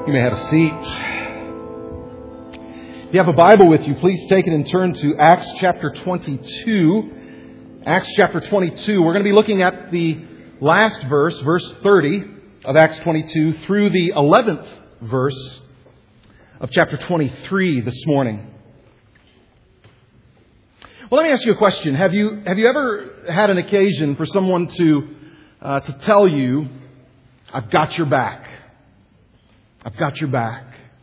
You may have a seat. If you have a Bible with you, please take it and turn to Acts chapter 22. Acts chapter 22. We're going to be looking at the last verse, verse 30 of Acts 22, through the 11th verse of chapter 23 this morning. Well, let me ask you a question. Have you ever had an occasion for someone to tell you, "I've got your back. I've got your back"?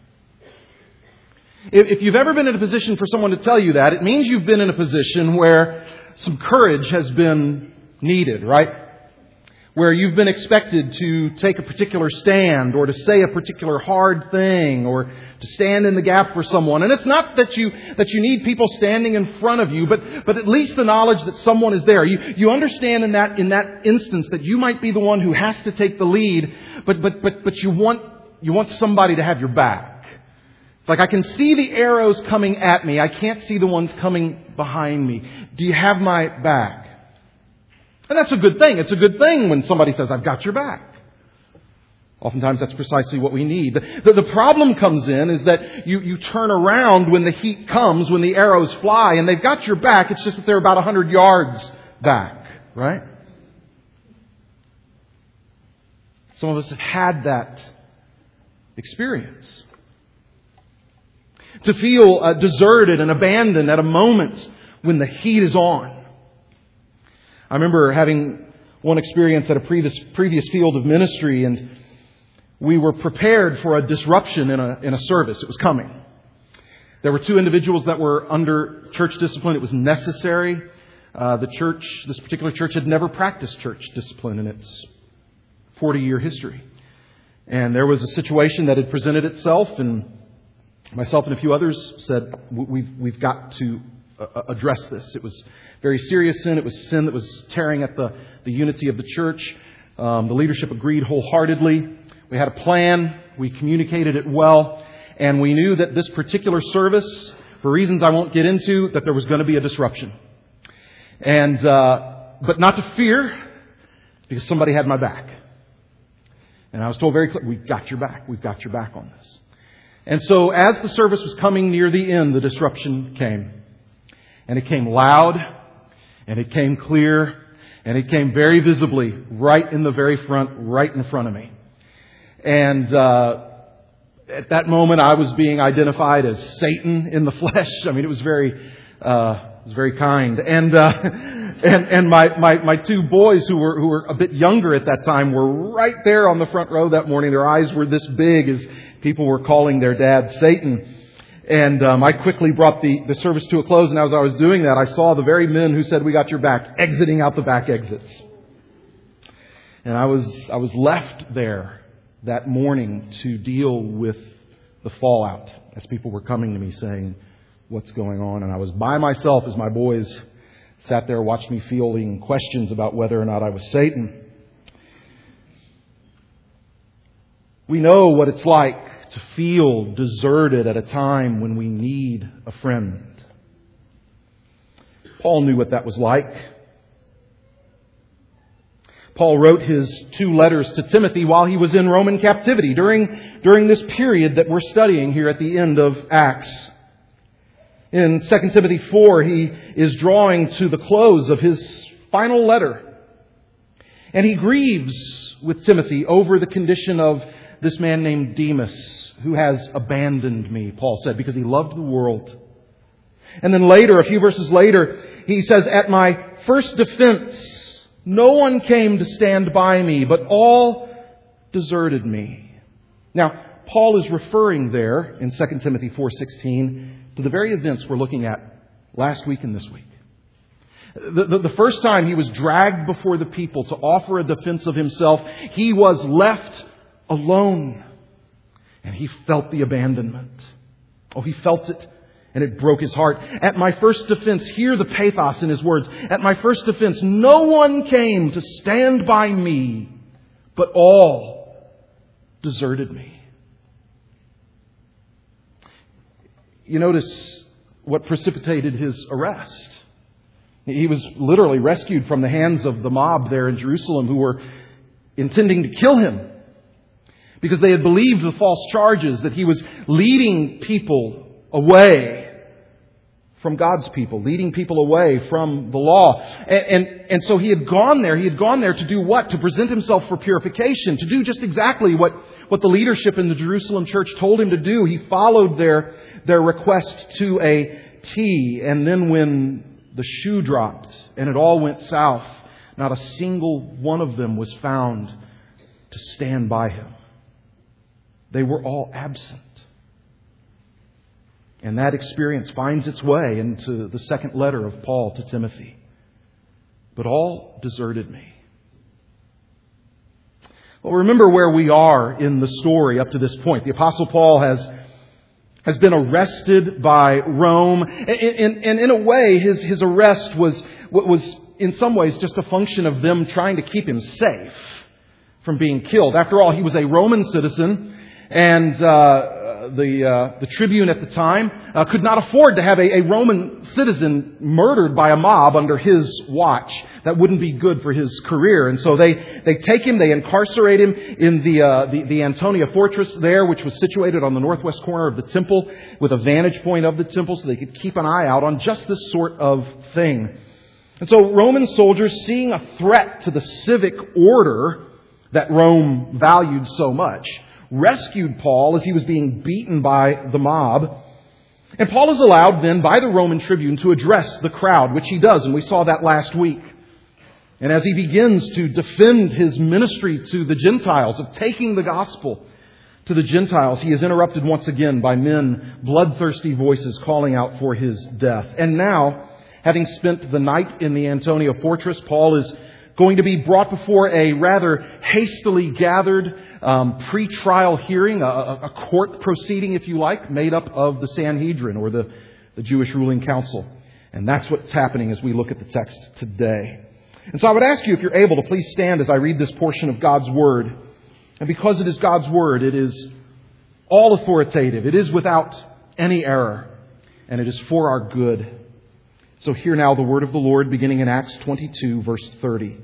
If you've ever been in a position for someone to tell you that, it means you've been in a position where some courage has been needed, right? Where you've been expected to take a particular stand or to say a particular hard thing or to stand in the gap for someone. And it's not that you need people standing in front of you, but at least the knowledge that someone is there. You understand in that instance that you might be the one who has to take the lead, but you want somebody to have your back. It's like, I can see the arrows coming at me. I can't see the ones coming behind me. Do you have my back? And that's a good thing. It's a good thing when somebody says, "I've got your back." Oftentimes that's precisely what we need. The problem comes in is that you turn around when the heat comes, when the arrows fly, and they've got your back. It's just that they're about 100 yards back, right? Some of us have had that experience. To feel deserted and abandoned at a moment when the heat is on. I remember having one experience at a previous field of ministry, and we were prepared for a disruption in a service. It was coming. There were two individuals that were under church discipline. It was necessary. This particular church had never practiced church discipline in its 40-year history. And there was a situation that had presented itself, and myself and a few others said, we've got to address this. It was very serious sin. It was sin that was tearing at the unity of the church. The leadership agreed wholeheartedly. We had a plan. We communicated it well. And we knew that this particular service, for reasons I won't get into, that there was going to be a disruption. And but not to fear, because somebody had my back. And I was told very clearly, "We've got your back. We've got your back on this." And so as the service was coming near the end, the disruption came. And it came loud, and it came clear, and it came very visibly right in the very front, right in front of me. And at that moment, I was being identified as Satan in the flesh. I mean, it was very kind. And my two boys who were a bit younger at that time were right there on the front row that morning. Their eyes were this big as people were calling their dad Satan. And I quickly brought the service to a close. And as I was doing that, I saw the very men who said, "We got your back," exiting out the back exits. And I was left there that morning to deal with the fallout as people were coming to me saying, "What's going on?" And I was by myself as my boys sat there, watched me fielding questions about whether or not I was Satan. We know what it's like to feel deserted at a time when we need a friend. Paul knew what that was like. Paul wrote his 2 letters to Timothy while he was in Roman captivity during this period that we're studying here at the end of Acts. In 2 Timothy 4, he is drawing to the close of his final letter. And he grieves with Timothy over the condition of this man named Demas, who has abandoned me, Paul said, because he loved the world. And then later, a few verses later, he says, "At my first defense, no one came to stand by me, but all deserted me." Now, Paul is referring there in 2 Timothy 4:16 to the very events we're looking at last week and this week. The first time he was dragged before the people to offer a defense of himself, he was left alone. And he felt the abandonment. Oh, he felt it, and it broke his heart. "At my first defense," hear the pathos in his words, "at my first defense, no one came to stand by me, but all deserted me." You notice what precipitated his arrest. He was literally rescued from the hands of the mob there in Jerusalem who were intending to kill him. because they had believed the false charges that he was leading people away from God's people, leading people away from the law. And so he had gone there. He had gone there to do what? To present himself for purification, to do just exactly what the leadership in the Jerusalem church told him to do. He followed their request to a T. And then when the shoe dropped and it all went south, not a single one of them was found to stand by him. They were all absent. And that experience finds its way into the second letter of Paul to Timothy. But all deserted me. Well, remember where we are in the story up to this point. The Apostle Paul has been arrested by Rome. And in a way, his arrest was in some ways just a function of them trying to keep him safe from being killed. After all, he was a Roman citizen, and the tribune at the time could not afford to have a Roman citizen murdered by a mob under his watch. That wouldn't be good for his career. And so they take him, they incarcerate him in the Antonia fortress there, which was situated on the northwest corner of the temple with a vantage point of the temple so they could keep an eye out on just this sort of thing. And so Roman soldiers, seeing a threat to the civic order that Rome valued so much, rescued Paul as he was being beaten by the mob. And Paul is allowed then by the Roman tribune to address the crowd, which he does, and we saw that last week. And as he begins to defend his ministry to the Gentiles, of taking the gospel to the Gentiles, he is interrupted once again by men, bloodthirsty voices calling out for his death. And now, having spent the night in the Antonia fortress, Paul is going to be brought before a rather hastily gathered pre-trial hearing, a court proceeding, if you like, made up of the Sanhedrin, or the Jewish ruling council. And that's what's happening as we look at the text today. And so I would ask you, if you're able, to please stand as I read this portion of God's Word. And because it is God's Word, it is all authoritative. It is without any error. And it is for our good. So hear now the word of the Lord, beginning in Acts 22, verse 30.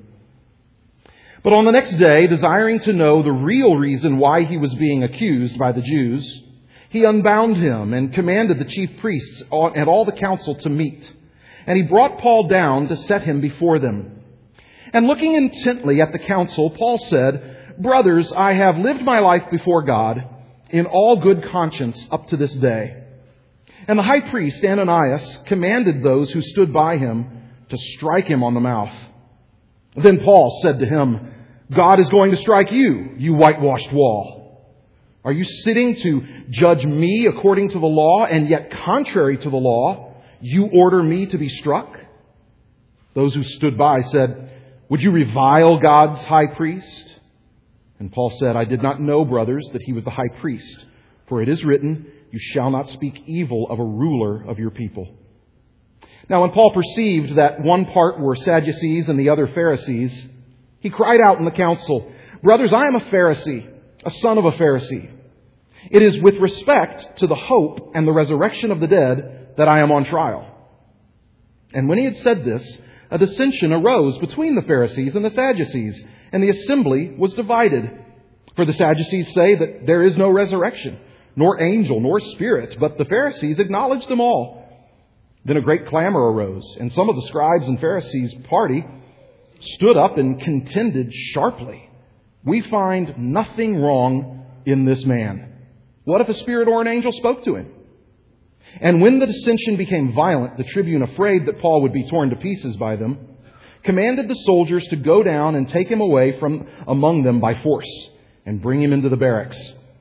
But on the next day, desiring to know the real reason why he was being accused by the Jews, he unbound him and commanded the chief priests and all the council to meet. And he brought Paul down to set him before them. And looking intently at the council, Paul said, "Brothers, I have lived my life before God in all good conscience up to this day." And the high priest, Ananias, commanded those who stood by him to strike him on the mouth. Then Paul said to him, "God is going to strike you, you whitewashed wall. Are you sitting to judge me according to the law, and yet contrary to the law, you order me to be struck?" Those who stood by said, "Would you revile God's high priest?" And Paul said, "I did not know, brothers, that he was the high priest. For it is written, 'You shall not speak evil of a ruler of your people.'" Now when Paul perceived that one part were Sadducees and the other Pharisees, he cried out in the council, "Brothers, I am a Pharisee, a son of a Pharisee. It is with respect to the hope and the resurrection of the dead that I am on trial." And when he had said this, a dissension arose between the Pharisees and the Sadducees, and the assembly was divided. For the Sadducees say that there is no resurrection, nor angel, nor spirit, but the Pharisees acknowledge them all. Then a great clamor arose, and some of the scribes and Pharisees' party stood up and contended sharply. "We find nothing wrong in this man. What if a spirit or an angel spoke to him?" And when the dissension became violent, the tribune, afraid that Paul would be torn to pieces by them, commanded the soldiers to go down and take him away from among them by force and bring him into the barracks.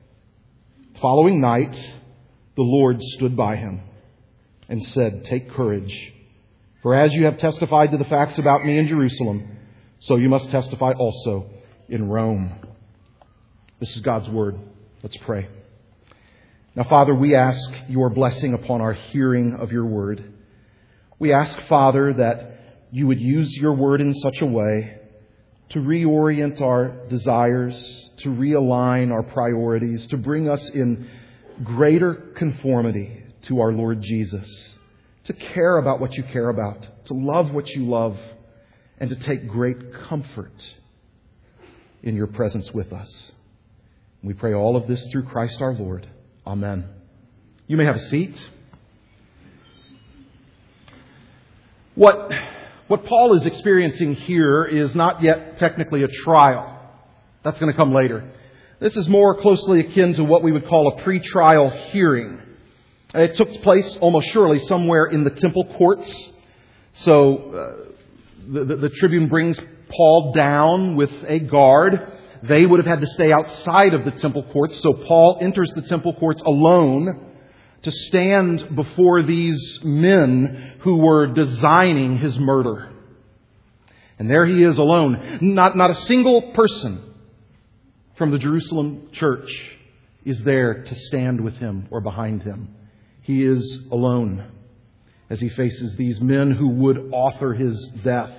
The following night, the Lord stood by him and said, "Take courage, for as you have testified to the facts about me in Jerusalem, so you must testify also in Rome." This is God's Word. Let's pray. Now, Father, we ask your blessing upon our hearing of your Word. We ask, Father, that you would use your Word in such a way to reorient our desires, to realign our priorities, to bring us in greater conformity to our Lord Jesus, to care about what you care about, to love what you love, and to take great comfort in your presence with us. We pray all of this through Christ our Lord. Amen. You may have a seat. What Paul is experiencing here is not yet technically a trial. That's going to come later. This is more closely akin to what we would call a pre-trial hearing. It took place almost surely somewhere in the temple courts. So the tribune brings Paul down with a guard. They would have had to stay outside of the temple courts. So Paul enters the temple courts alone to stand before these men who were designing his murder. And there he is alone. Not a single person from the Jerusalem church is there to stand with him or behind him. He is alone as he faces these men who would author his death.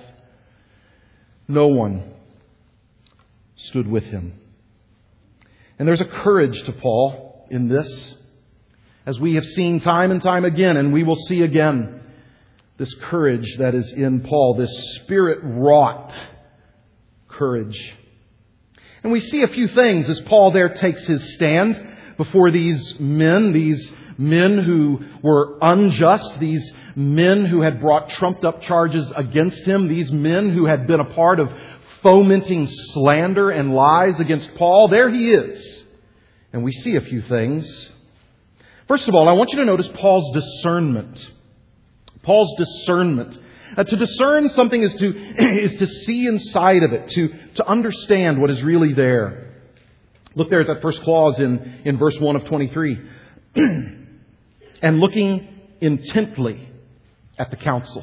No one stood with him. And there's a courage to Paul in this, as we have seen time and time again, and we will see again this courage that is in Paul, this Spirit-wrought courage. And we see a few things as Paul there takes his stand before these men who were unjust, these men who had brought trumped-up charges against him, these men who had been a part of fomenting slander and lies against Paul. There he is. And we see a few things. First of all, I want you to notice Paul's discernment. Paul's discernment. To discern something is to see inside of it, to understand what is really there. Look there at that first clause in verse 1 of 23. And looking intently at the council.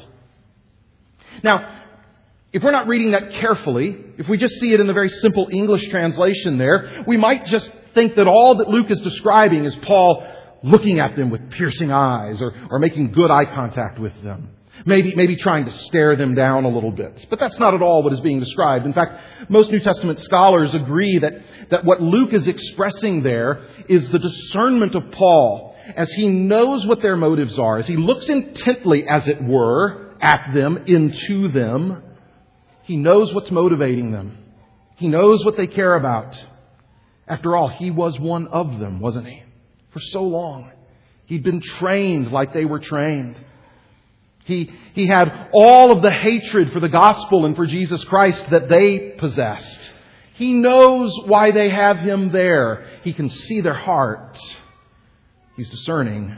Now, if we're not reading that carefully, if we just see it in the very simple English translation there, we might just think that all that Luke is describing is Paul looking at them with piercing eyes or making good eye contact with them. Maybe trying to stare them down a little bit. But that's not at all what is being described. In fact, most New Testament scholars agree that what Luke is expressing there is the discernment of Paul as he knows what their motives are, as he looks intently, as it were, at them, into them. He knows what's motivating them. He knows what they care about. After all, he was one of them, wasn't he? For so long. He'd been trained like they were trained. He had all of the hatred for the gospel and for Jesus Christ that they possessed. He knows why they have him there. He can see their heart. He's discerning.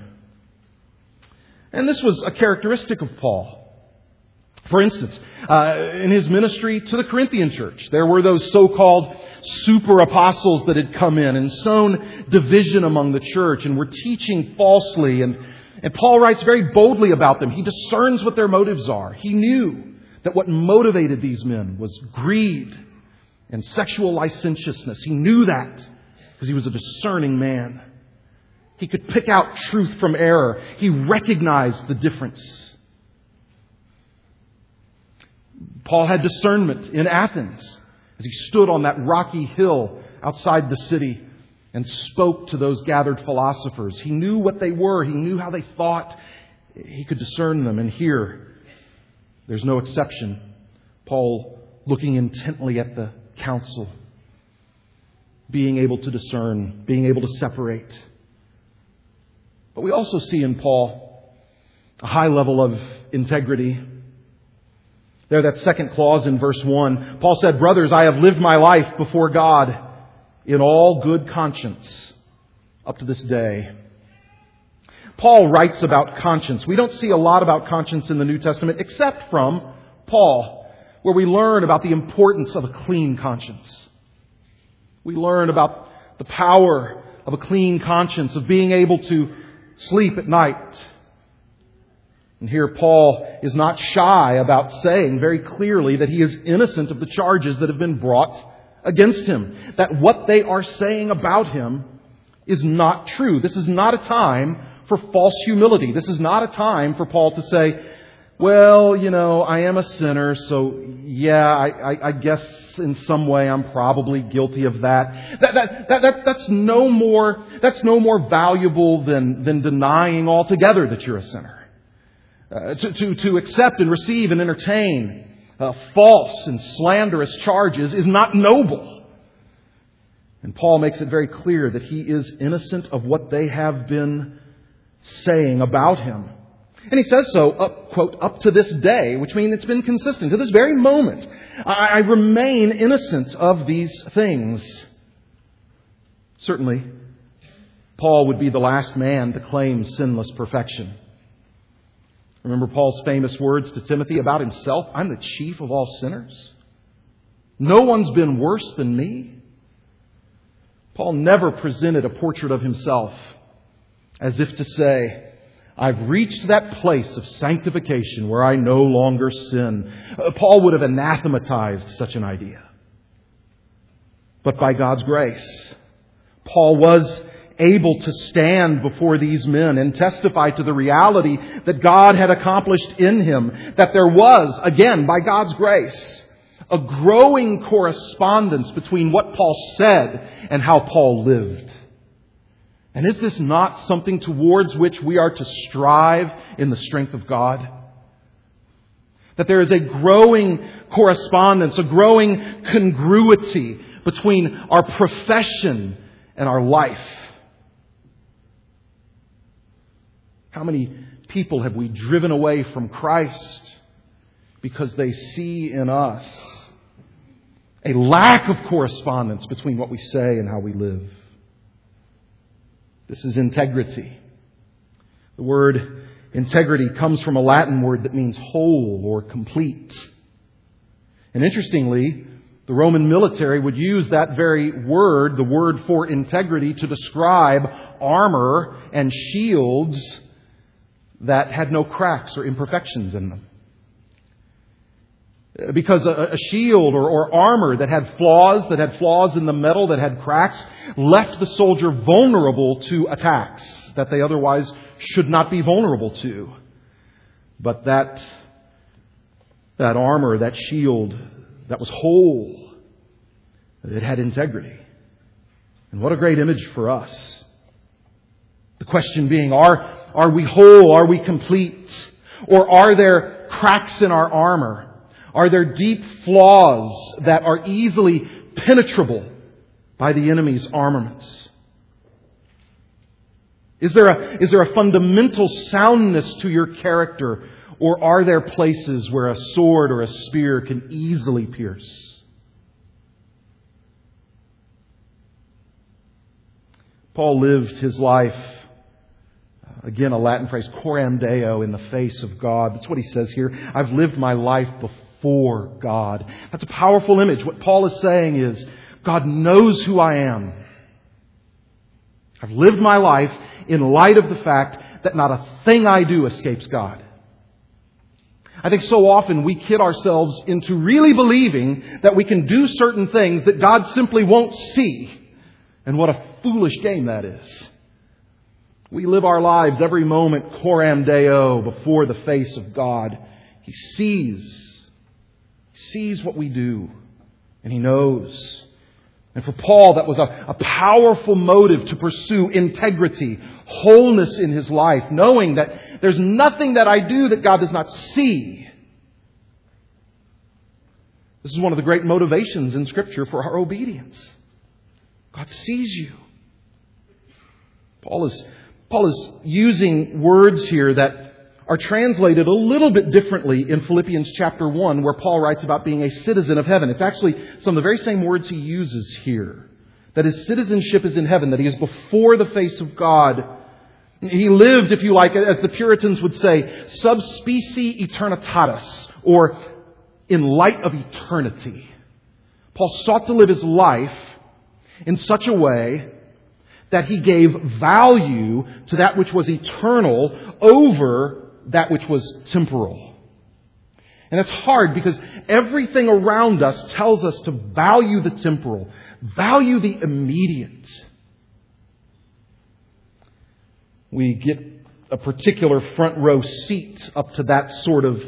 And this was a characteristic of Paul. For instance, in his ministry to the Corinthian church, there were those so-called super apostles that had come in and sown division among the church and were teaching falsely. And Paul writes very boldly about them. He discerns what their motives are. He knew that what motivated these men was greed and sexual licentiousness. He knew that because he was a discerning man. He could pick out truth from error. He recognized the difference. Paul had discernment in Athens as he stood on that rocky hill outside the city and spoke to those gathered philosophers. He knew what they were. He knew how they thought. He could discern them. And here, there's no exception. Paul looking intently at the council, being able to discern, being able to separate. But we also see in Paul a high level of integrity. There, that second clause in verse 1, Paul said, "Brothers, I have lived my life before God in all good conscience up to this day." Paul writes about conscience. We don't see a lot about conscience in the New Testament except from Paul, where we learn about the importance of a clean conscience. We learn about the power of a clean conscience, of being able to sleep at night. And here Paul is not shy about saying very clearly that he is innocent of the charges that have been brought against him. That what they are saying about him is not true. This is not a time for false humility. This is not a time for Paul to say, well, I am a sinner, so I guess in some way I'm probably guilty of that. That's no more valuable than denying altogether that you're a sinner. To accept and receive and entertain false and slanderous charges is not noble. And Paul makes it very clear that he is innocent of what they have been saying about him. And he says so, quote, up to this day, which means it's been consistent. To this very moment, I remain innocent of these things. Certainly, Paul would be the last man to claim sinless perfection. Remember Paul's famous words to Timothy about himself? I'm the chief of all sinners. No one's been worse than me. Paul never presented a portrait of himself as if to say, I've reached that place of sanctification where I no longer sin. Paul would have anathematized such an idea. But by God's grace, Paul was able to stand before these men and testify to the reality that God had accomplished in him. That there was, again, by God's grace, a growing correspondence between what Paul said and how Paul lived. And is this not something towards which we are to strive in the strength of God? That there is a growing correspondence, a growing congruity between our profession and our life. How many people have we driven away from Christ because they see in us a lack of correspondence between what we say and how we live? This is integrity. The word integrity comes from a Latin word that means whole or complete. And interestingly, the Roman military would use that very word, the word for integrity, to describe armor and shields that had no cracks or imperfections in them. Because a shield or armor that had flaws in the metal, that had cracks, left the soldier vulnerable to attacks that they otherwise should not be vulnerable to. But that armor, that shield, that was whole, it had integrity. And what a great image for us. The question being, are we whole? Are we complete? Or are there cracks in our armor? Are there deep flaws that are easily penetrable by the enemy's armaments? Is there a fundamental soundness to your character, or are there places where a sword or a spear can easily pierce? Paul lived his life, again a Latin phrase, coram Deo, in the face of God. That's what he says here. I've lived my life before God. That's a powerful image. What Paul is saying is, God knows who I am. I've lived my life in light of the fact that not a thing I do escapes God. I think so often we kid ourselves into really believing that we can do certain things that God simply won't see. And what a foolish game that is. We live our lives every moment coram Deo, before the face of God. He sees what we do, and He knows. And for Paul, that was a powerful motive to pursue integrity, wholeness in his life, knowing that there's nothing that I do that God does not see. This is one of the great motivations in Scripture for our obedience. God sees you. Paul is using words here that are translated a little bit differently in Philippians chapter 1, where Paul writes about being a citizen of heaven. It's actually some of the very same words he uses here. That his citizenship is in heaven, that he is before the face of God. He lived, if you like, as the Puritans would say, sub specie eternitatis, or in light of eternity. Paul sought to live his life in such a way that he gave value to that which was eternal over that which was temporal. And it's hard because everything around us tells us to value the temporal, value the immediate. We get a particular front row seat up to that sort of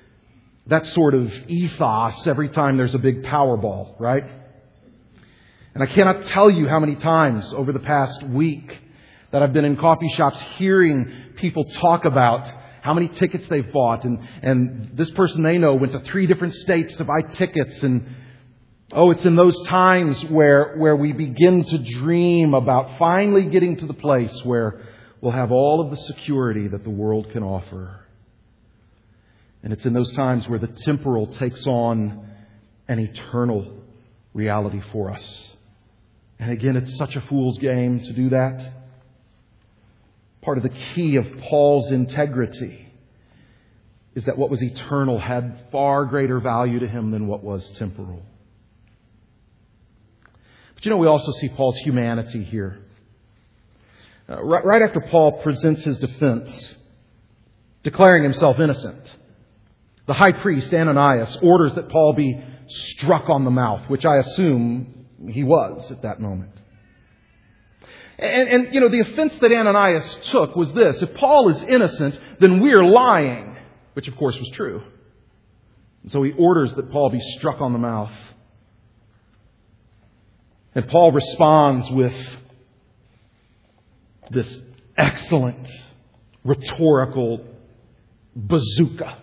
ethos every time there's a big Powerball, right? And I cannot tell you how many times over the past week that I've been in coffee shops hearing people talk about how many tickets they've bought. And this person they know went to 3 different states to buy tickets. And Oh, it's in those times where we begin to dream about finally getting to the place where we'll have all of the security that the world can offer. And it's in those times where the temporal takes on an eternal reality for us. And again, it's such a fool's game to do that. Part of the key of Paul's integrity is that what was eternal had far greater value to him than what was temporal. But we also see Paul's humanity here. Right after Paul presents his defense, declaring himself innocent, the high priest, Ananias, orders that Paul be struck on the mouth, which I assume he was at that moment. And the offense that Ananias took was this: if Paul is innocent, then we're lying, which of course was true. And so he orders that Paul be struck on the mouth. And Paul responds with this excellent rhetorical bazooka.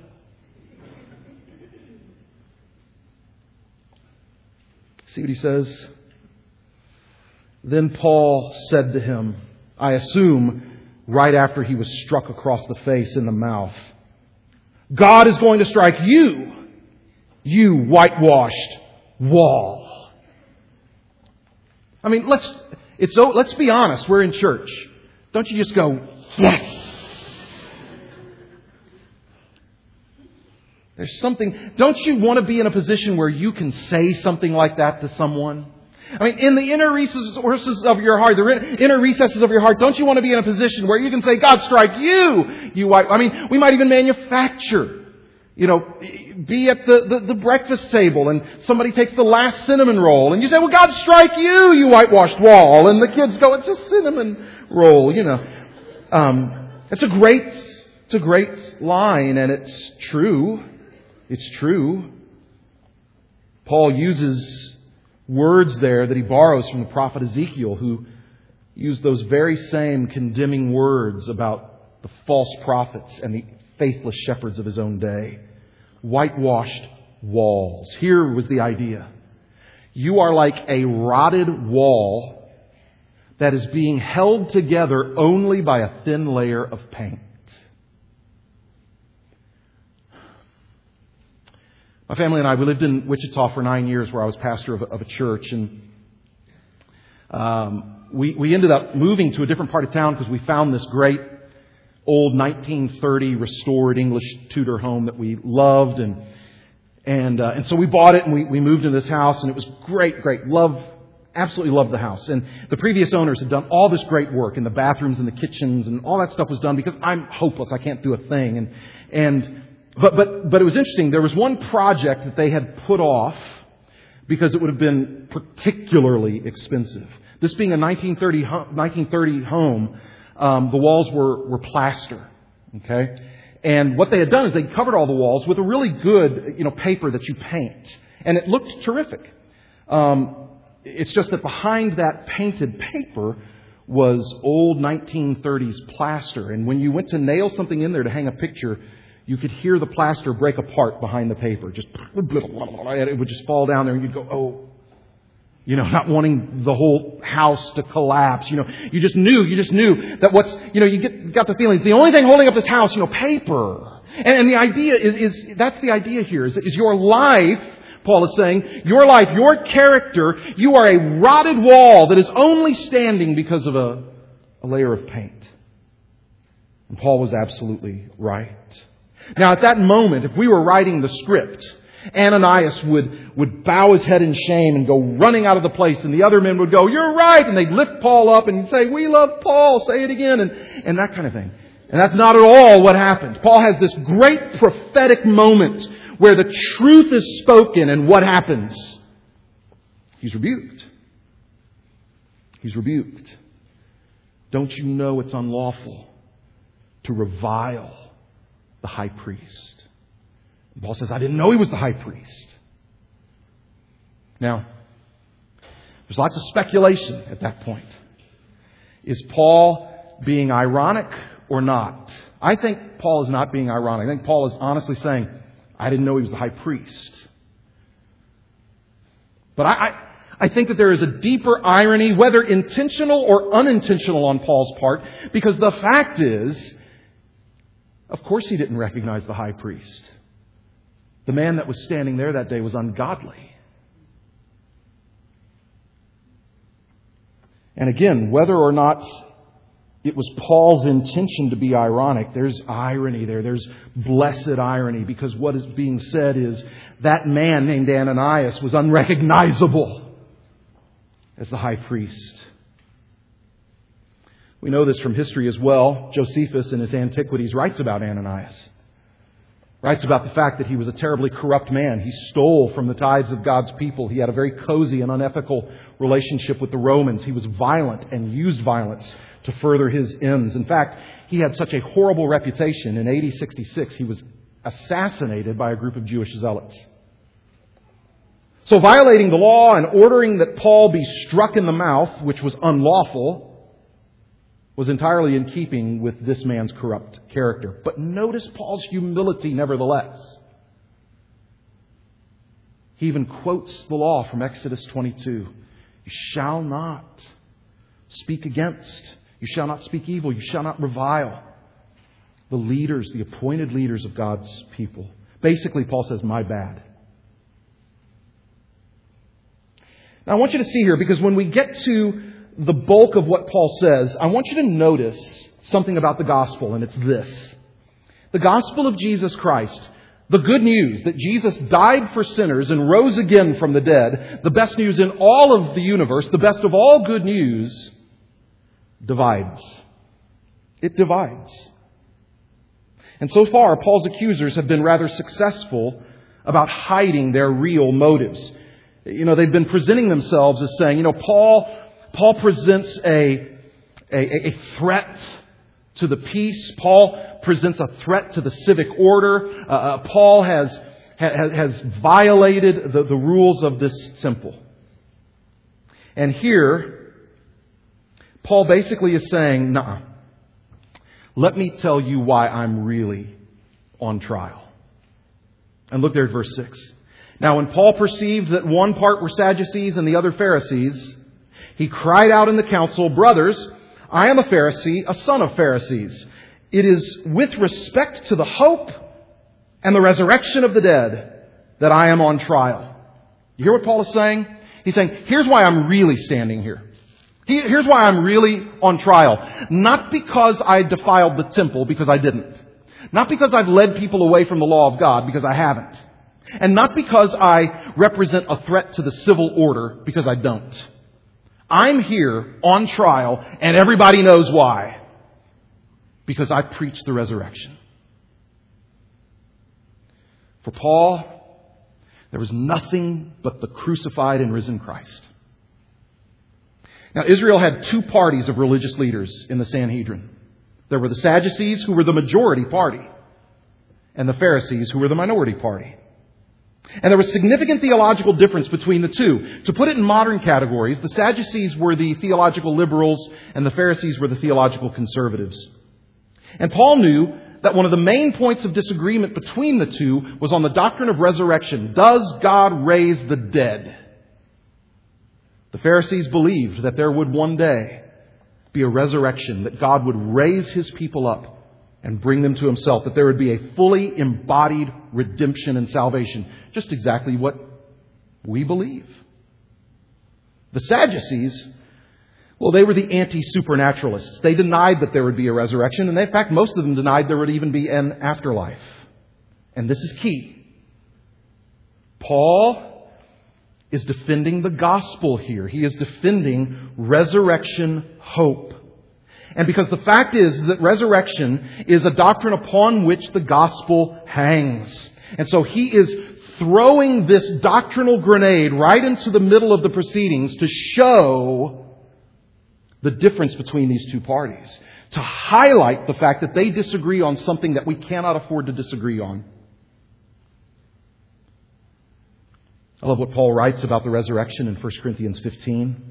See what he says? Then Paul said to him, I assume right after he was struck across the face in the mouth, God is going to strike you, you whitewashed wall. I mean, let's be honest. We're in church. Don't you just go, yes? There's something. Don't you want to be in a position where you can say something like that to someone? I mean, in the inner recesses of your heart, don't you want to be in a position where you can say, God, strike you white. I mean, we might even manufacture. Be at the breakfast table and somebody takes the last cinnamon roll and you say, well, God strike you, you whitewashed wall. And the kids go, it's a cinnamon roll, It's a great line, and it's true. It's true. Paul uses words there that he borrows from the prophet Ezekiel, who used those very same condemning words about the false prophets and the faithless shepherds of his own day. Whitewashed walls. Here was the idea. You are like a rotted wall that is being held together only by a thin layer of paint. My family and I, we lived in Wichita for 9 years, where I was pastor of a church. And we ended up moving to a different part of town because we found this great old 1930 restored English Tudor home that we loved. And so we bought it and we moved into this house, and it was great. Absolutely loved the house. And the previous owners had done all this great work in the bathrooms and the kitchens, and all that stuff was done because I'm hopeless. I can't do a thing. But it was interesting. There was one project that they had put off because it would have been particularly expensive. This being a 1930 home, the walls were plaster. Okay? And what they had done is they covered all the walls with a really good, paper that you paint. And it looked terrific. It's just that behind that painted paper was old 1930s plaster. And when you went to nail something in there to hang a picture, you could hear the plaster break apart behind the paper. It would just fall down there and you'd go, oh. Not wanting the whole house to collapse. You just knew that you got the feeling, the only thing holding up this house, paper. And the idea is that's the idea here, is your life, Paul is saying, your life, your character, you are a rotted wall that is only standing because of a layer of paint. And Paul was absolutely right. Now, at that moment, if we were writing the script, Ananias would bow his head in shame and go running out of the place, and the other men would go, you're right, and they'd lift Paul up and say, we love Paul, say it again, and that kind of thing. And that's not at all what happened. Paul has this great prophetic moment where the truth is spoken, and what happens? He's rebuked. He's rebuked. Don't you know it's unlawful to revile the high priest? Paul says, I didn't know he was the high priest. Now, there's lots of speculation at that point. Is Paul being ironic or not? I think Paul is not being ironic. I think Paul is honestly saying, I didn't know he was the high priest. But I think that there is a deeper irony, whether intentional or unintentional on Paul's part, because the fact is, of course he didn't recognize the high priest. The man that was standing there that day was ungodly. And again, whether or not it was Paul's intention to be ironic, there's irony there. There's blessed irony, because what is being said is that man named Ananias was unrecognizable as the high priest. We know this from history as well. Josephus in his Antiquities writes about Ananias. Writes about the fact that he was a terribly corrupt man. He stole from the tithes of God's people. He had a very cozy and unethical relationship with the Romans. He was violent and used violence to further his ends. In fact, he had such a horrible reputation. In AD 66, he was assassinated by a group of Jewish zealots. So violating the law and ordering that Paul be struck in the mouth, which was unlawful, was entirely in keeping with this man's corrupt character. But notice Paul's humility nevertheless. He even quotes the law from Exodus 22. You shall not speak against. You shall not speak evil. You shall not revile the leaders, the appointed leaders of God's people. Basically, Paul says, my bad. Now, I want you to see here, because when we get to the bulk of what Paul says, I want you to notice something about the gospel, and it's this. The gospel of Jesus Christ, the good news that Jesus died for sinners and rose again from the dead, the best news in all of the universe, the best of all good news, divides. It divides. And so far, Paul's accusers have been rather successful about hiding their real motives. They've been presenting themselves as saying, Paul presents a threat to the peace. Paul presents a threat to the civic order. Paul has violated the rules of this temple. And here, Paul basically is saying, nah, let me tell you why I'm really on trial. And look there at verse 6. Now, when Paul perceived that one part were Sadducees and the other Pharisees, he cried out in the council, brothers, I am a Pharisee, a son of Pharisees. It is with respect to the hope and the resurrection of the dead that I am on trial. You hear what Paul is saying? He's saying, here's why I'm really standing here. Here's why I'm really on trial. Not because I defiled the temple, because I didn't. Not because I've led people away from the law of God, because I haven't. And not because I represent a threat to the civil order, because I don't. I'm here on trial, and everybody knows why. Because I preach the resurrection. For Paul, there was nothing but the crucified and risen Christ. Now, Israel had two parties of religious leaders in the Sanhedrin. There were the Sadducees, who were the majority party, and the Pharisees, who were the minority party. And there was significant theological difference between the two. To put it in modern categories, the Sadducees were the theological liberals and the Pharisees were the theological conservatives. And Paul knew that one of the main points of disagreement between the two was on the doctrine of resurrection. Does God raise the dead? The Pharisees believed that there would one day be a resurrection, that God would raise His people up and bring them to Himself, that there would be a fully embodied redemption and salvation. Just exactly what we believe. The Sadducees, well, they were the anti-supernaturalists. They denied that there would be a resurrection, and in fact, most of them denied there would even be an afterlife. And this is key. Paul is defending the gospel here. He is defending resurrection hope. And because the fact is that resurrection is a doctrine upon which the gospel hangs. And so he is throwing this doctrinal grenade right into the middle of the proceedings to show the difference between these two parties. To highlight the fact that they disagree on something that we cannot afford to disagree on. I love what Paul writes about the resurrection in 1 Corinthians 15.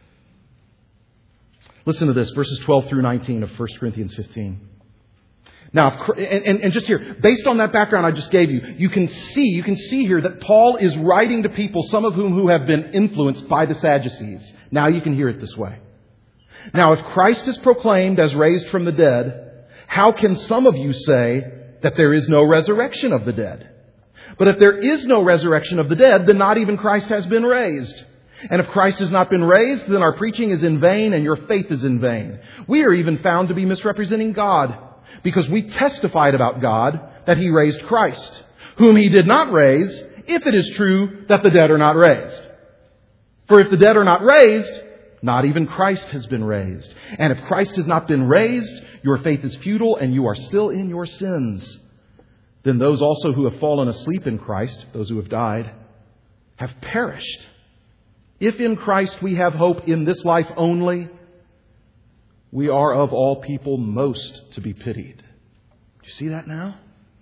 Listen to this, verses 12 through 19 of 1 Corinthians 15. Now, and just here, based on that background I just gave you, you can see here that Paul is writing to people, some of whom who have been influenced by the Sadducees. Now you can hear it this way. Now, if Christ is proclaimed as raised from the dead, how can some of you say that there is no resurrection of the dead? But if there is no resurrection of the dead, then not even Christ has been raised. And if Christ has not been raised, then our preaching is in vain and your faith is in vain. We are even found to be misrepresenting God, because we testified about God that He raised Christ, whom He did not raise, if it is true that the dead are not raised. For if the dead are not raised, not even Christ has been raised. And if Christ has not been raised, your faith is futile and you are still in your sins. Then those also who have fallen asleep in Christ, those who have died, have perished. If in Christ we have hope in this life only, we are of all people most to be pitied. Do you see that now?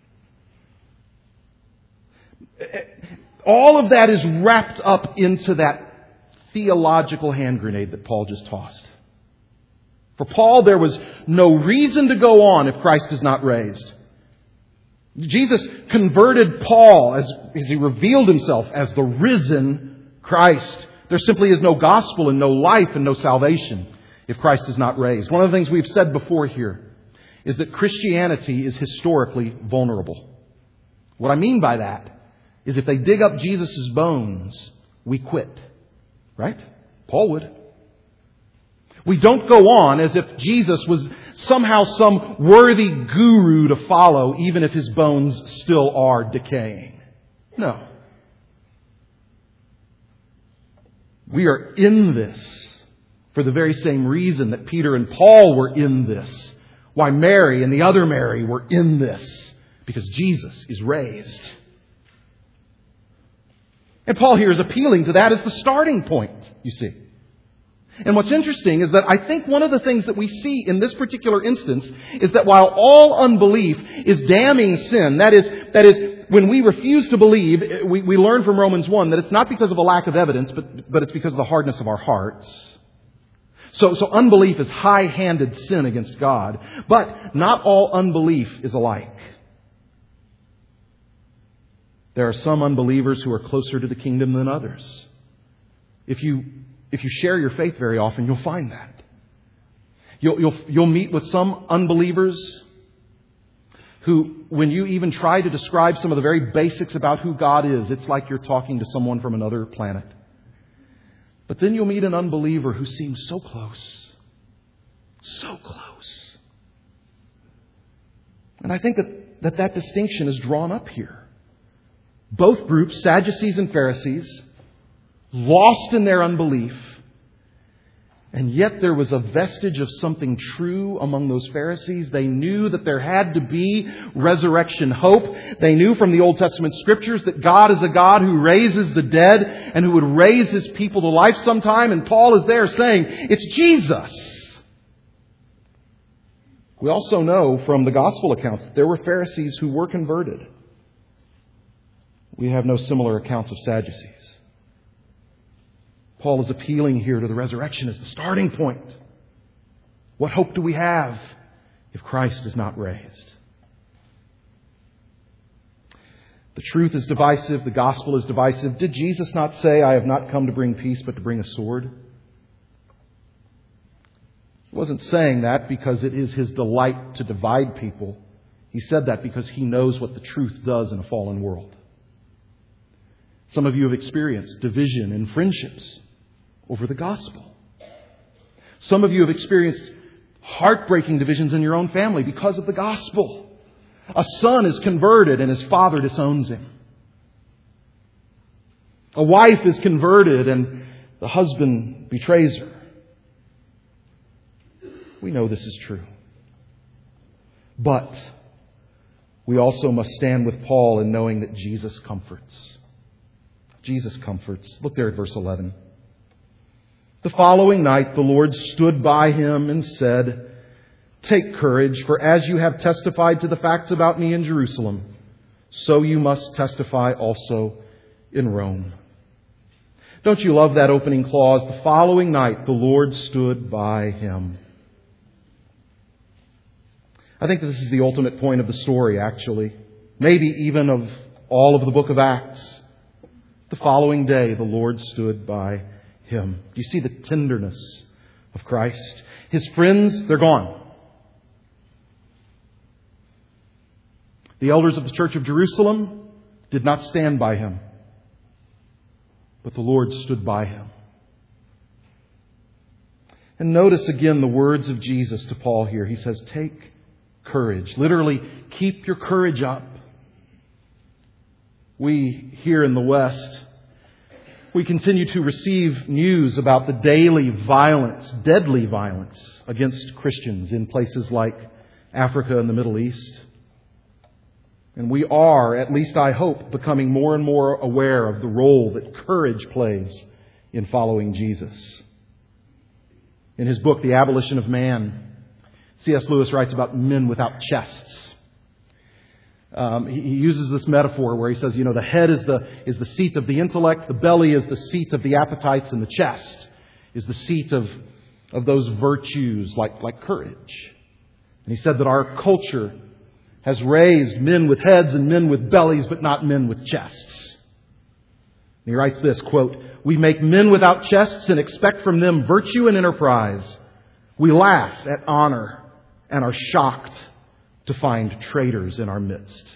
All of that is wrapped up into that theological hand grenade that Paul just tossed. For Paul, there was no reason to go on if Christ is not raised. Jesus converted Paul as he revealed Himself as the risen Christ. There simply is no gospel and no life and no salvation if Christ is not raised. One of the things we've said before here is that Christianity is historically vulnerable. What I mean by that is if they dig up Jesus' bones, we quit. Right? Paul would. We don't go on as if Jesus was somehow some worthy guru to follow, even if His bones still are decaying. No. We are in this for the very same reason that Peter and Paul were in this. Why Mary and the other Mary were in this. Because Jesus is raised. And Paul here is appealing to that as the starting point, you see. And what's interesting is that I think one of the things that we see in this particular instance is that while all unbelief is damning sin, that is, when we refuse to believe, we learn from Romans 1 that it's not because of a lack of evidence, but it's because of the hardness of our hearts. So unbelief is high-handed sin against God. But not all unbelief is alike. There are some unbelievers who are closer to the kingdom than others. If you share your faith very often, you'll find that. You'll meet with some unbelievers who, when you even try to describe some of the very basics about who God is, it's like you're talking to someone from another planet. But then you'll meet an unbeliever who seems so close. So close. And I think that distinction is drawn up here. Both groups, Sadducees and Pharisees, lost in their unbelief. And yet there was a vestige of something true among those Pharisees. They knew that there had to be resurrection hope. They knew from the Old Testament Scriptures that God is a God who raises the dead and who would raise His people to life sometime. And Paul is there saying, it's Jesus. We also know from the Gospel accounts that there were Pharisees who were converted. We have no similar accounts of Sadducees. Paul is appealing here to the resurrection as the starting point. What hope do we have if Christ is not raised? The truth is divisive. The gospel is divisive. Did Jesus not say, I have not come to bring peace, but to bring a sword? He wasn't saying that because it is His delight to divide people. He said that because He knows what the truth does in a fallen world. Some of you have experienced division in friendships over the gospel. Some of you have experienced heartbreaking divisions in your own family because of the gospel. A son is converted and his father disowns him. A wife is converted and the husband betrays her. We know this is true. But we also must stand with Paul in knowing that Jesus comforts. Jesus comforts. Look there at verse 11. The following night the Lord stood by him and said, Take courage, for as you have testified to the facts about me in Jerusalem, so you must testify also in Rome. Don't you love that opening clause? The following night the Lord stood by him. I think this is the ultimate point of the story, actually. Maybe even of all of the book of Acts. The following day, the Lord stood by him. Do you see the tenderness of Christ? His friends, they're gone. The elders of the church of Jerusalem did not stand by him, but the Lord stood by him. And notice again the words of Jesus to Paul here. He says, take courage. Literally, keep your courage up. We here in the West, we continue to receive news about the daily violence, deadly violence against Christians in places like Africa and the Middle East. And we are, at least I hope, becoming more and more aware of the role that courage plays in following Jesus. In his book, The Abolition of Man, C.S. Lewis writes about men without chests. He uses this metaphor where he says, the head is the seat of the intellect, the belly is the seat of the appetites, and the chest is the seat of those virtues like courage. And he said that our culture has raised men with heads and men with bellies, but not men with chests. And he writes this, quote, we make men without chests and expect from them virtue and enterprise. We laugh at honor and are shocked to find traitors in our midst.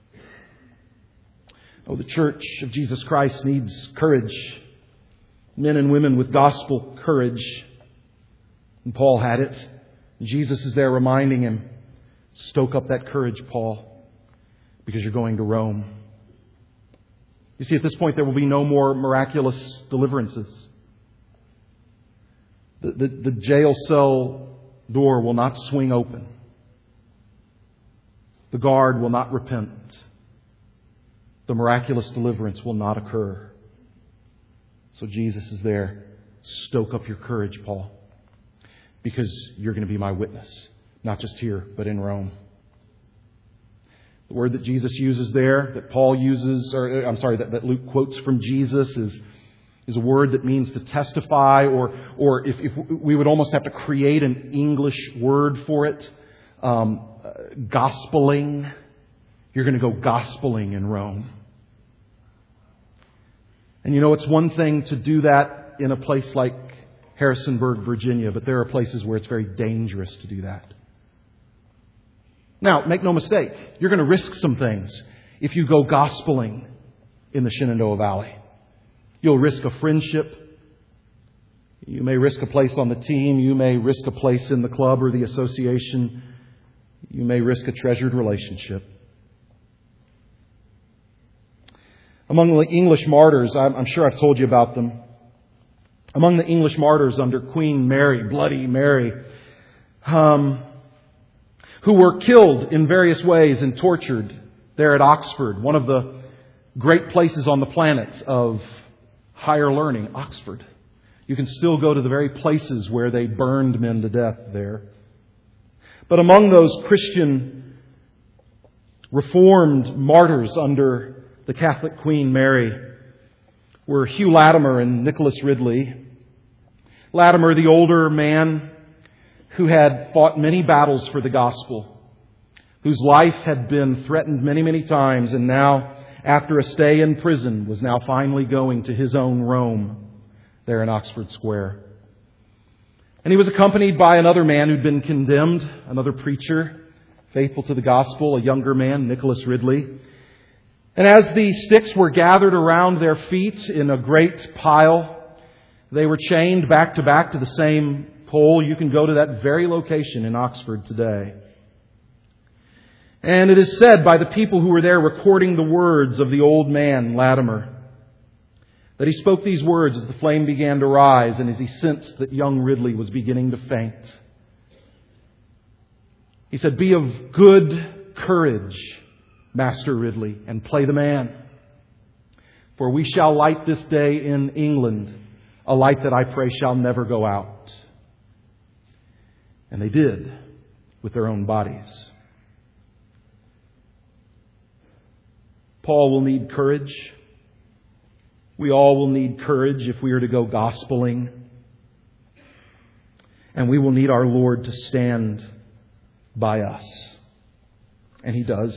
Oh, the Church of Jesus Christ needs courage. Men and women with gospel courage. And Paul had it. Jesus is there reminding him, stoke up that courage, Paul, because you're going to Rome. You see, at this point, there will be no more miraculous deliverances. The jail cell door will not swing open. The guard will not repent. The miraculous deliverance will not occur. So Jesus is there. Stoke up your courage, Paul, because you're going to be my witness, not just here, but in Rome. The word that Jesus uses there, that Paul uses, that Luke quotes from Jesus is a word that means to testify, or if we would almost have to create an English word for it. Gospeling. You're going to go gospeling in Rome. And it's one thing to do that in a place like Harrisonburg, Virginia, but there are places where it's very dangerous to do that. Now, make no mistake, you're going to risk some things if you go gospeling in the Shenandoah Valley. You'll risk a friendship. You may risk a place on the team. You may risk a place in the club or the association. You may risk a treasured relationship. Among the English martyrs, I'm sure I've told you about them. Among the English martyrs under Queen Mary, Bloody Mary, who were killed in various ways and tortured there at Oxford, one of the great places on the planet of higher learning, Oxford. You can still go to the very places where they burned men to death there. But among those Christian Reformed martyrs under the Catholic Queen Mary were Hugh Latimer and Nicholas Ridley. Latimer, the older man who had fought many battles for the gospel, whose life had been threatened many, many times, and now, after a stay in prison, was now finally going to his own Rome there in Oxford Square. And he was accompanied by another man who'd been condemned, another preacher, faithful to the gospel, a younger man, Nicholas Ridley. And as the sticks were gathered around their feet in a great pile, they were chained back to the same pole. You can go to that very location in Oxford today. And it is said by the people who were there recording the words of the old man, Latimer, that he spoke these words as the flame began to rise and as he sensed that young Ridley was beginning to faint. He said, "Be of good courage, Master Ridley, and play the man. For we shall light this day in England a light that I pray shall never go out." And they did, with their own bodies. Paul will need courage. We all will need courage if we are to go gospeling. And we will need our Lord to stand by us. And He does.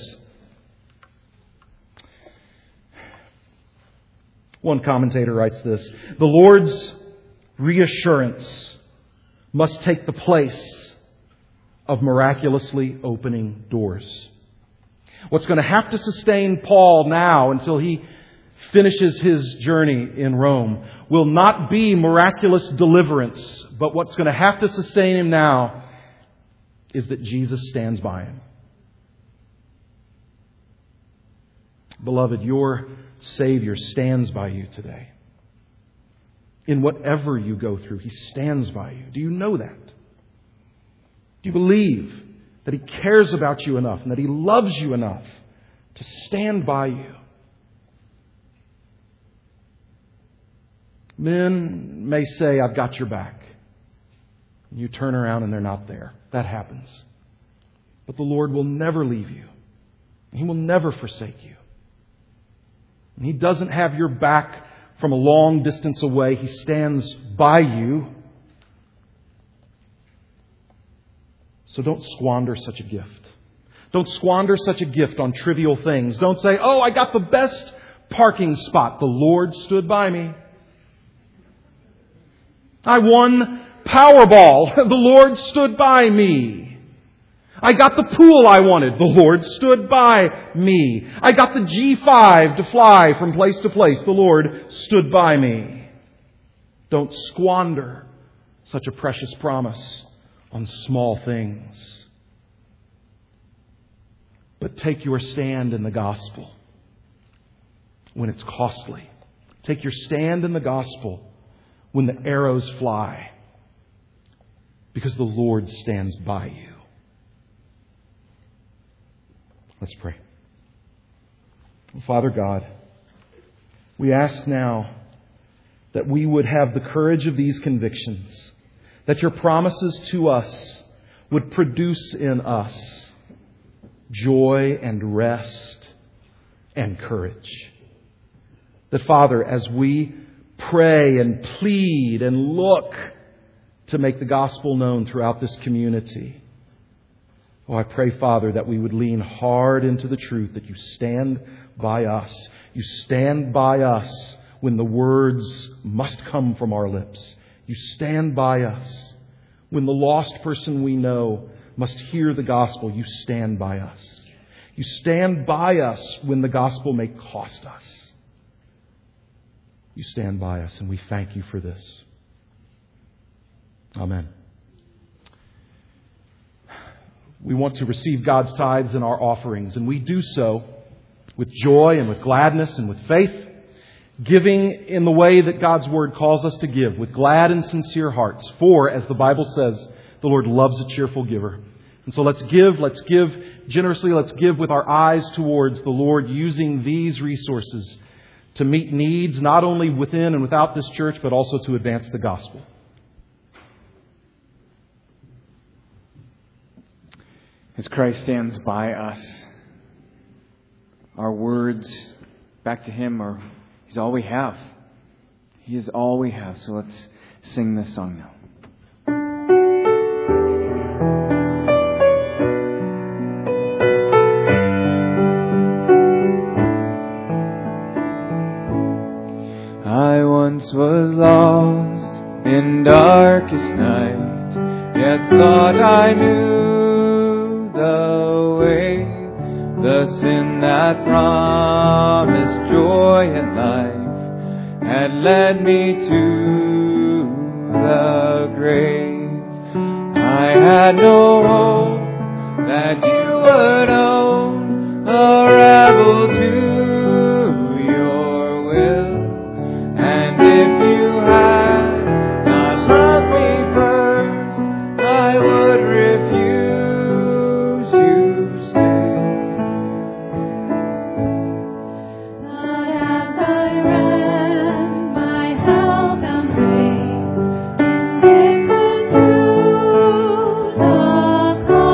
One commentator writes this: the Lord's reassurance must take the place of miraculously opening doors. What's going to have to sustain Paul now until he finishes his journey in Rome will not be miraculous deliverance, but what's going to have to sustain him now is that Jesus stands by him. Beloved, your Savior stands by you today. In whatever you go through, He stands by you. Do you know that? Do you believe that He cares about you enough and that He loves you enough to stand by you? Men may say, I've got your back. And you turn around and they're not there. That happens. But the Lord will never leave you. He will never forsake you. And He doesn't have your back from a long distance away. He stands by you. So don't squander such a gift. Don't squander such a gift on trivial things. Don't say, oh, I got the best parking spot. The Lord stood by me. I won Powerball. The Lord stood by me. I got the pool I wanted. The Lord stood by me. I got the G5 to fly from place to place. The Lord stood by me. Don't squander such a precious promise on small things. But take your stand in the gospel when it's costly. Take your stand in the gospel when the arrows fly, because the Lord stands by you. Let's pray. Father God, we ask now that we would have the courage of these convictions, that Your promises to us would produce in us joy and rest and courage. That, Father, as we pray and plead and look to make the gospel known throughout this community, I pray, Father, that we would lean hard into the truth that You stand by us. You stand by us when the words must come from our lips. You stand by us when the lost person we know must hear the gospel. You stand by us. You stand by us when the gospel may cost us. You stand by us, and we thank You for this. Amen. We want to receive God's tithes and our offerings, and we do so with joy and with gladness and with faith, giving in the way that God's Word calls us to give, with glad and sincere hearts. For, as the Bible says, the Lord loves a cheerful giver. And so let's give generously, let's give with our eyes towards the Lord, using these resources to meet needs not only within and without this church, but also to advance the gospel. As Christ stands by us, our words back to Him He's all we have. He is all we have. So let's sing this song now. I once was lost in darkest night, yet thought I knew the way. The sin that promised joy and life had led me to the grave. I had no hope that You would own a rebel to Your will, and if You had not loved me first, I would refuse You stay. But as I ran my hell-bound race, and went to the cross,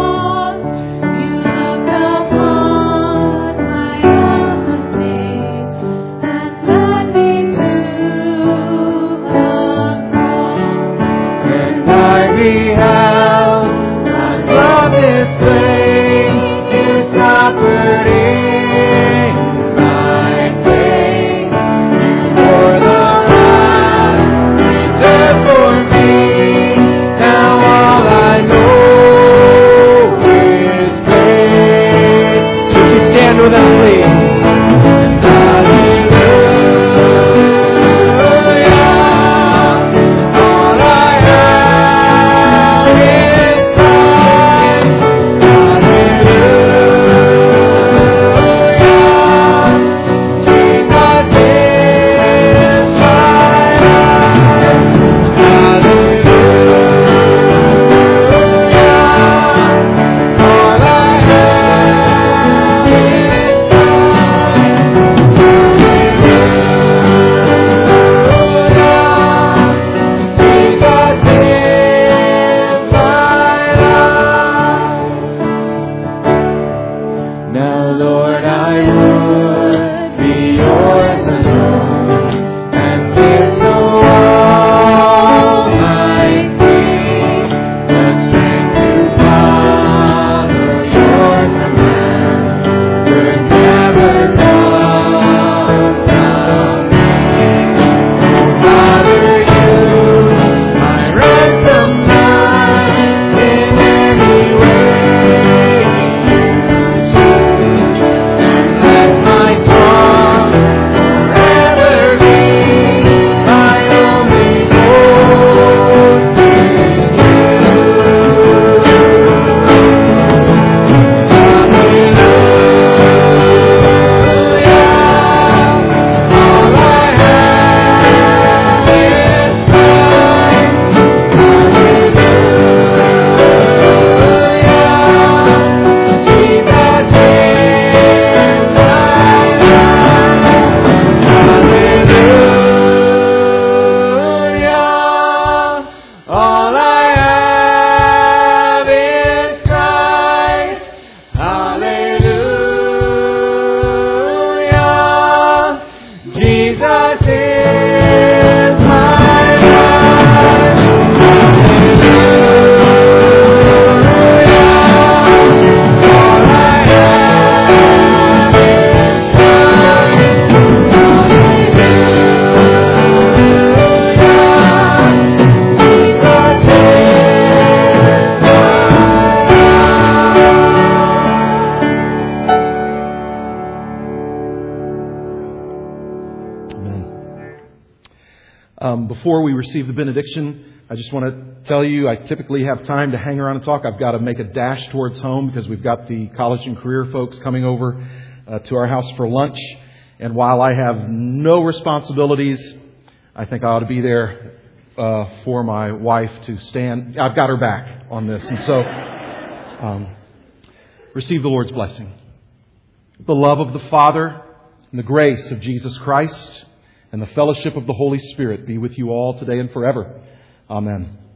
Before we receive the benediction, I just want to tell you, I typically have time to hang around and talk. I've got to make a dash towards home because we've got the college and career folks coming over to our house for lunch. And while I have no responsibilities, I think I ought to be there for my wife to stand. I've got her back on this. And so, receive the Lord's blessing. The love of the Father and the grace of Jesus Christ and the fellowship of the Holy Spirit be with you all today and forever. Amen.